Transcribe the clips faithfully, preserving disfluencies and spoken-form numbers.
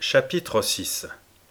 Chapitre six.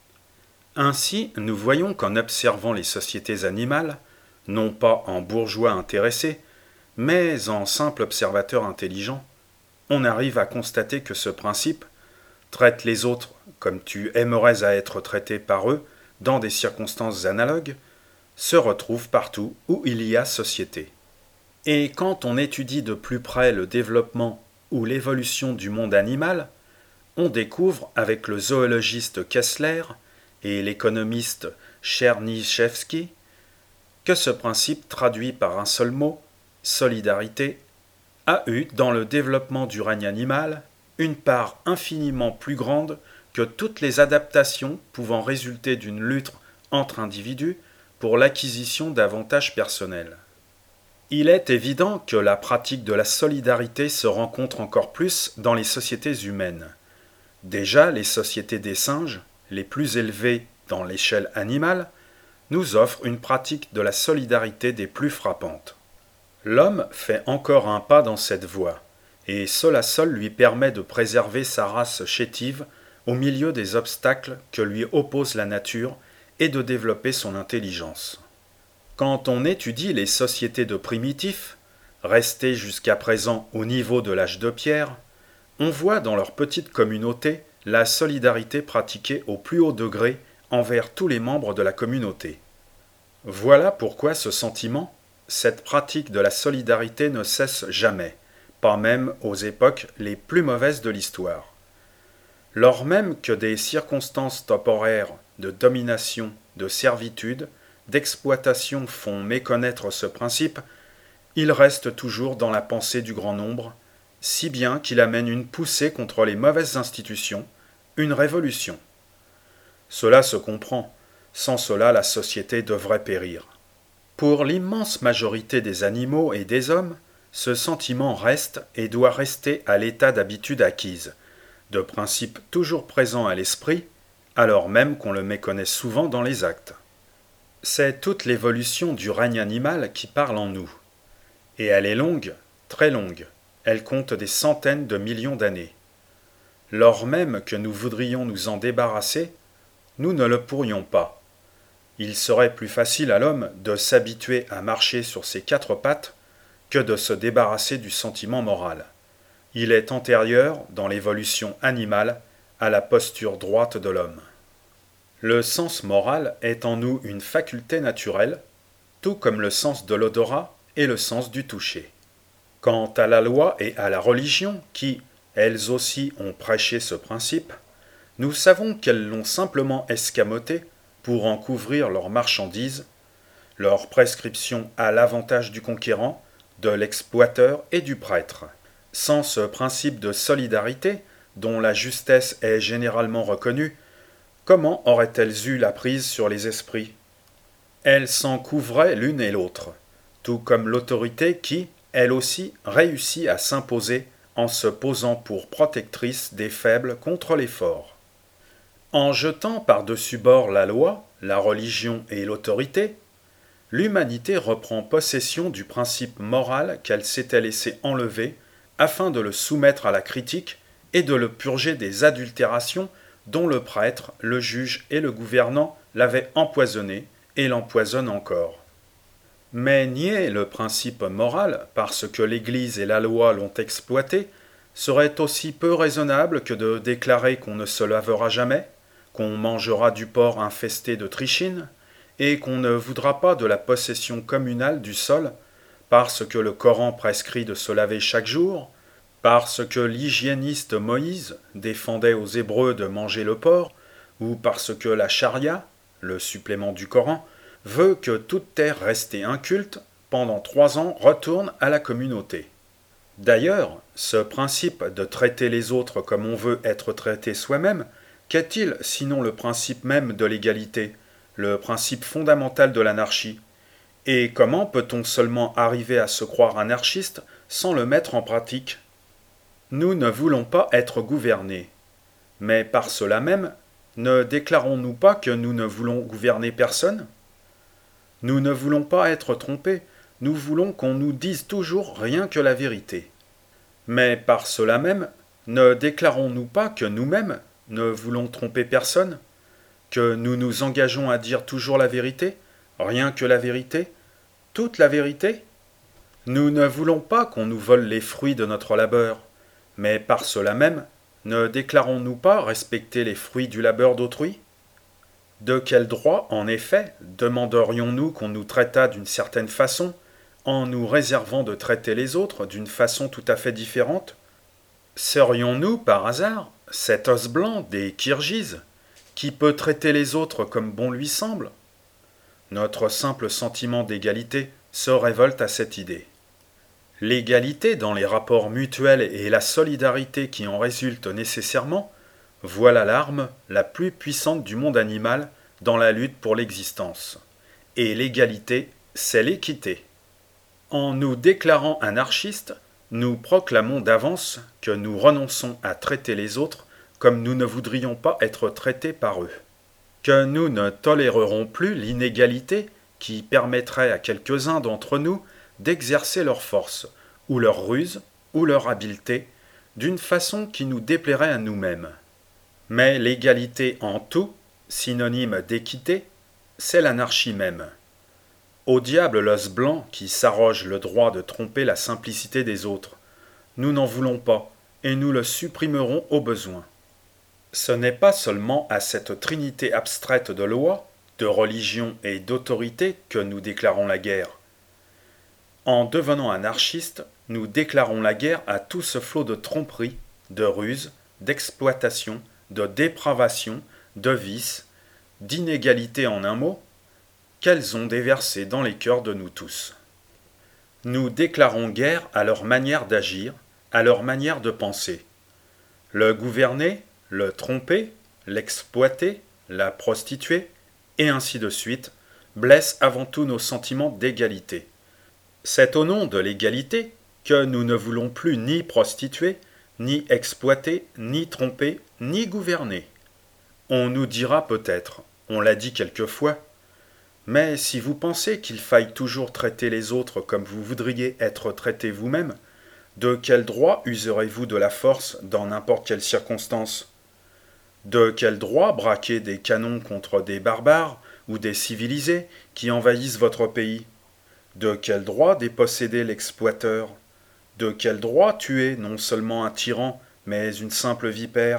Ainsi, nous voyons qu'en observant les sociétés animales, non pas en bourgeois intéressés, mais en simple observateur intelligent, on arrive à constater que ce principe traite les autres comme tu aimerais à être traité par eux dans des circonstances analogues, se retrouve partout où il y a société. Et quand on étudie de plus près le développement ou l'évolution du monde animal, on découvre avec le zoologiste Kessler et l'économiste Chernyshevsky que ce principe traduit par un seul mot, solidarité, a eu dans le développement du règne animal une part infiniment plus grande que toutes les adaptations pouvant résulter d'une lutte entre individus pour l'acquisition d'avantages personnels. Il est évident que la pratique de la solidarité se rencontre encore plus dans les sociétés humaines. Déjà, les sociétés des singes, les plus élevées dans l'échelle animale, nous offrent une pratique de la solidarité des plus frappantes. L'homme fait encore un pas dans cette voie, et cela seul lui permet de préserver sa race chétive au milieu des obstacles que lui oppose la nature et de développer son intelligence. Quand on étudie les sociétés de primitifs, restés jusqu'à présent au niveau de l'âge de pierre, on voit dans leur petite communauté la solidarité pratiquée au plus haut degré envers tous les membres de la communauté. Voilà pourquoi ce sentiment, cette pratique de la solidarité ne cesse jamais, pas même aux époques les plus mauvaises de l'histoire. Lors même que des circonstances temporaires de domination, de servitude, d'exploitation font méconnaître ce principe, il reste toujours dans la pensée du grand nombre, si bien qu'il amène une poussée contre les mauvaises institutions, une révolution. Cela se comprend, sans cela la société devrait périr. Pour l'immense majorité des animaux et des hommes, ce sentiment reste et doit rester à l'état d'habitude acquise, de principe toujours présent à l'esprit, alors même qu'on le méconnaît souvent dans les actes. C'est toute l'évolution du règne animal qui parle en nous. Et elle est longue, très longue, elle compte des centaines de millions d'années. Lors même que nous voudrions nous en débarrasser, nous ne le pourrions pas. Il serait plus facile à l'homme de s'habituer à marcher sur ses quatre pattes que de se débarrasser du sentiment moral. Il est antérieur, dans l'évolution animale, à la posture droite de l'homme. Le sens moral est en nous une faculté naturelle, tout comme le sens de l'odorat et le sens du toucher. Quant à la loi et à la religion, qui, elles aussi, ont prêché ce principe, nous savons qu'elles l'ont simplement escamoté pour en couvrir leurs marchandises, leurs prescriptions à l'avantage du conquérant, de l'exploiteur et du prêtre. Sans ce principe de solidarité, dont la justesse est généralement reconnue, comment auraient-elles eu la prise sur les esprits ? Elles s'en couvraient l'une et l'autre, tout comme l'autorité qui, elle aussi, réussit à s'imposer en se posant pour protectrice des faibles contre les forts. En jetant par-dessus bord la loi, la religion et l'autorité, l'humanité reprend possession du principe moral qu'elle s'était laissé enlever afin de le soumettre à la critique et de le purger des adultérations dont le prêtre, le juge et le gouvernant l'avaient empoisonné et l'empoisonnent encore. Mais nier le principe moral parce que l'Église et la loi l'ont exploité serait aussi peu raisonnable que de déclarer qu'on ne se lavera jamais, qu'on mangera du porc infesté de trichine, et qu'on ne voudra pas de la possession communale du sol, parce que le Coran prescrit de se laver chaque jour, parce que l'hygiéniste Moïse défendait aux Hébreux de manger le porc, ou parce que la charia, le supplément du Coran, veut que toute terre restée inculte pendant trois ans retourne à la communauté. D'ailleurs, ce principe de traiter les autres comme on veut être traité soi-même, qu'est-il sinon le principe même de l'égalité, le principe fondamental de l'anarchie ? Et comment peut-on seulement arriver à se croire anarchiste sans le mettre en pratique ? Nous ne voulons pas être gouvernés, mais par cela même, ne déclarons-nous pas que nous ne voulons gouverner personne ? Nous ne voulons pas être trompés, nous voulons qu'on nous dise toujours rien que la vérité. Mais par cela même, ne déclarons-nous pas que nous-mêmes, ne voulons tromper personne, que nous nous engageons à dire toujours la vérité, rien que la vérité, toute la vérité? Nous ne voulons pas qu'on nous vole les fruits de notre labeur, mais par cela même, ne déclarons-nous pas respecter les fruits du labeur d'autrui? De quel droit, en effet, demanderions-nous qu'on nous traitât d'une certaine façon, en nous réservant de traiter les autres d'une façon tout à fait différente? Serions-nous, par hasard, cet os blanc des Kirghizes, qui peut traiter les autres comme bon lui semble? Notre simple sentiment d'égalité se révolte à cette idée. L'égalité dans les rapports mutuels et la solidarité qui en résultent nécessairement, voilà l'arme la plus puissante du monde animal dans la lutte pour l'existence. Et l'égalité, c'est l'équité. En nous déclarant anarchistes, nous proclamons d'avance que nous renonçons à traiter les autres comme nous ne voudrions pas être traités par eux. Que nous ne tolérerons plus l'inégalité qui permettrait à quelques-uns d'entre nous d'exercer leur force, ou leur ruse, ou leur habileté, d'une façon qui nous déplairait à nous-mêmes. Mais l'égalité en tout, synonyme d'équité, c'est l'anarchie même. Au diable l'os blanc qui s'arroge le droit de tromper la simplicité des autres. Nous n'en voulons pas, et nous le supprimerons au besoin. Ce n'est pas seulement à cette trinité abstraite de loi, de religion et d'autorité que nous déclarons la guerre. En devenant anarchistes, nous déclarons la guerre à tout ce flot de tromperie, de ruse, d'exploitation, de dépravation, de vice, d'inégalité en un mot, qu'elles ont déversé dans les cœurs de nous tous. Nous déclarons guerre à leur manière d'agir, à leur manière de penser. Le gouverner, le tromper, l'exploiter, la prostituer, et ainsi de suite, blesse avant tout nos sentiments d'égalité. C'est au nom de l'égalité que nous ne voulons plus ni prostituer, ni exploiter, ni tromper, ni gouverner. On nous dira peut-être, on l'a dit quelquefois, mais si vous pensez qu'il faille toujours traiter les autres comme vous voudriez être traités vous-même, de quel droit userez-vous de la force dans n'importe quelle circonstance? De quel droit braquer des canons contre des barbares ou des civilisés qui envahissent votre pays? De quel droit déposséder l'exploiteur? De quel droit tuer non seulement un tyran, mais une simple vipère?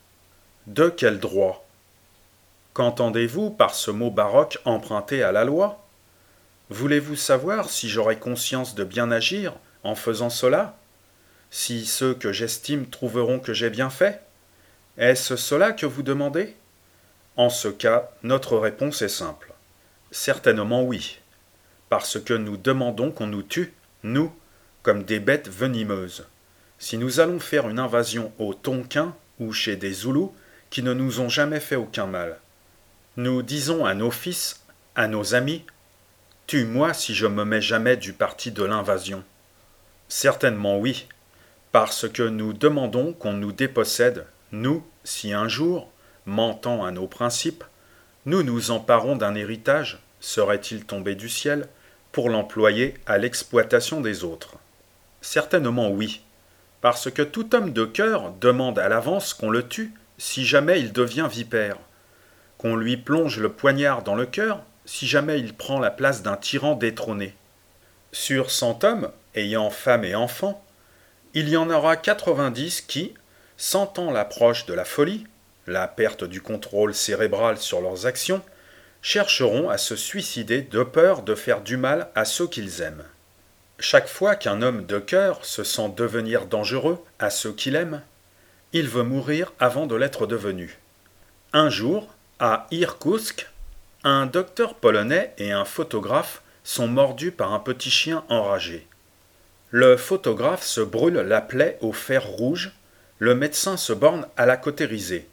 De quel droit? Qu'entendez-vous par ce mot baroque emprunté à la loi? Voulez-vous savoir si j'aurai conscience de bien agir en faisant cela? Si ceux que j'estime trouveront que j'ai bien fait? Est-ce cela que vous demandez? En ce cas, notre réponse est simple. Certainement oui, parce que nous demandons qu'on nous tue, nous, comme des bêtes venimeuses. Si nous allons faire une invasion aux Tonquins ou chez des Zoulous qui ne nous ont jamais fait aucun mal, nous disons à nos fils, à nos amis, « Tue-moi si je me mets jamais du parti de l'invasion. » Certainement oui, parce que nous demandons qu'on nous dépossède, nous, si un jour, mentant à nos principes, nous nous emparons d'un héritage, serait-il tombé du ciel, pour l'employer à l'exploitation des autres. Certainement oui, parce que tout homme de cœur demande à l'avance qu'on le tue si jamais il devient vipère, qu'on lui plonge le poignard dans le cœur si jamais il prend la place d'un tyran détrôné. Sur cent hommes, ayant femme et enfants, il y en aura quatre-vingt-dix qui, sentant l'approche de la folie, la perte du contrôle cérébral sur leurs actions, chercheront à se suicider de peur de faire du mal à ceux qu'ils aiment. Chaque fois qu'un homme de cœur se sent devenir dangereux à ceux qu'il aime, il veut mourir avant de l'être devenu. Un jour, à Irkoutsk, un docteur polonais et un photographe sont mordus par un petit chien enragé. Le photographe se brûle la plaie au fer rouge, le médecin se borne à la cautériser.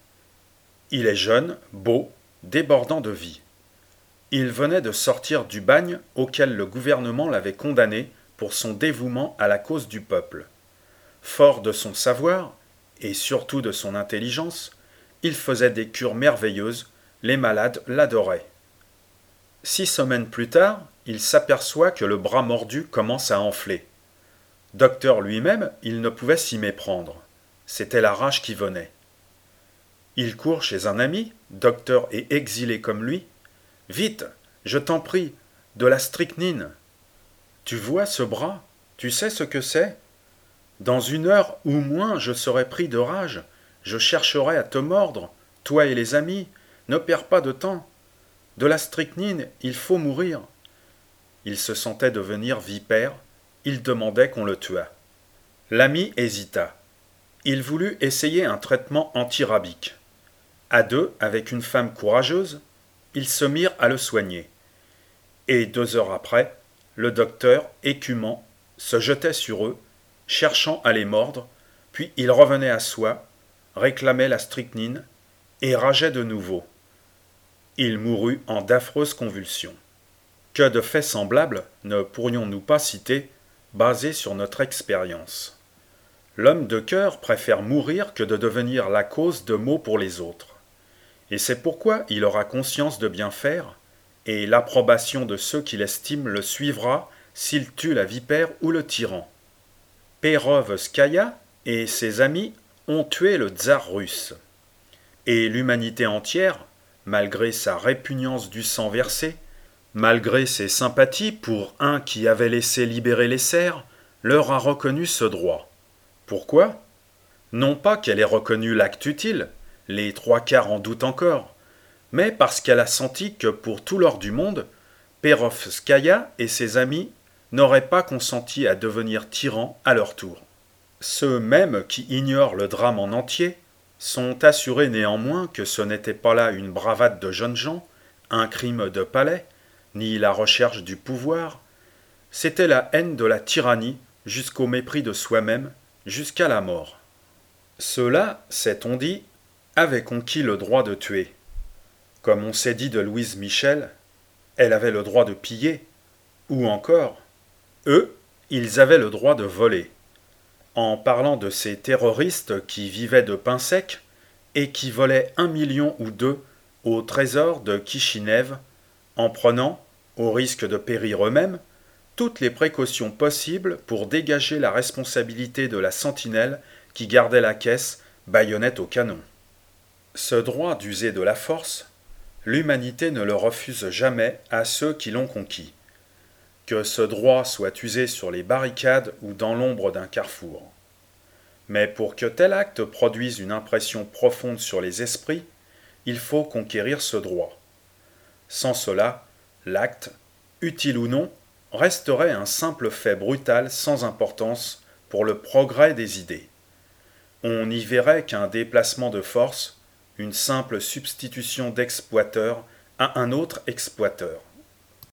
Il est jeune, beau, débordant de vie. Il venait de sortir du bagne auquel le gouvernement l'avait condamné pour son dévouement à la cause du peuple. Fort de son savoir, et surtout de son intelligence, il faisait des cures merveilleuses, les malades l'adoraient. Six semaines plus tard, il s'aperçoit que le bras mordu commence à enfler. Docteur lui-même, il ne pouvait s'y méprendre. C'était la rage qui venait. Il court chez un ami, docteur et exilé comme lui. Vite, je t'en prie, de la strychnine. Tu vois ce bras? Tu sais ce que c'est? Dans une heure ou moins, je serai pris de rage. Je chercherai à te mordre, toi et les amis. Ne perds pas de temps. De la strychnine, il faut mourir. Il se sentait devenir vipère. Il demandait qu'on le tuât. L'ami hésita. Il voulut essayer un traitement antirabique. À deux, avec une femme courageuse, ils se mirent à le soigner. Et deux heures après, le docteur, écumant, se jetait sur eux, cherchant à les mordre, puis il revenait à soi, réclamait la strychnine, et rageait de nouveau. Il mourut en d'affreuses convulsions. Que de faits semblables ne pourrions-nous pas citer, basés sur notre expérience? L'homme de cœur préfère mourir que de devenir la cause de maux pour les autres. Et c'est pourquoi il aura conscience de bien faire, et l'approbation de ceux qu'il estime le suivra s'il tue la vipère ou le tyran. Perovskaya et ses amis ont tué le tsar russe. Et l'humanité entière, malgré sa répugnance du sang versé, malgré ses sympathies pour un qui avait laissé libérer les serfs, leur a reconnu ce droit. Pourquoi? Non pas qu'elle ait reconnu l'acte utile, les trois quarts en doutent encore, mais parce qu'elle a senti que pour tout l'or du monde, Perovskaya et ses amis n'auraient pas consenti à devenir tyrans à leur tour. Ceux mêmes qui ignorent le drame en entier sont assurés néanmoins que ce n'était pas là une bravade de jeunes gens, un crime de palais, ni la recherche du pouvoir, c'était la haine de la tyrannie jusqu'au mépris de soi-même, jusqu'à la mort. Ceux-là, s'est-on dit, avaient conquis le droit de tuer. Comme on s'est dit de Louise Michel, elle avait le droit de piller, ou encore, eux, ils avaient le droit de voler. En parlant de ces terroristes qui vivaient de pain sec et qui volaient un million ou deux au trésor de Kishinev, en prenant, au risque de périr eux-mêmes, toutes les précautions possibles pour dégager la responsabilité de la sentinelle qui gardait la caisse, baïonnette au canon. Ce droit d'user de la force, l'humanité ne le refuse jamais à ceux qui l'ont conquis. Que ce droit soit usé sur les barricades ou dans l'ombre d'un carrefour. Mais pour que tel acte produise une impression profonde sur les esprits, il faut conquérir ce droit. Sans cela, l'acte, utile ou non, resterait un simple fait brutal sans importance pour le progrès des idées. On n'y verrait qu'un déplacement de force, une simple substitution d'exploiteur à un autre exploiteur.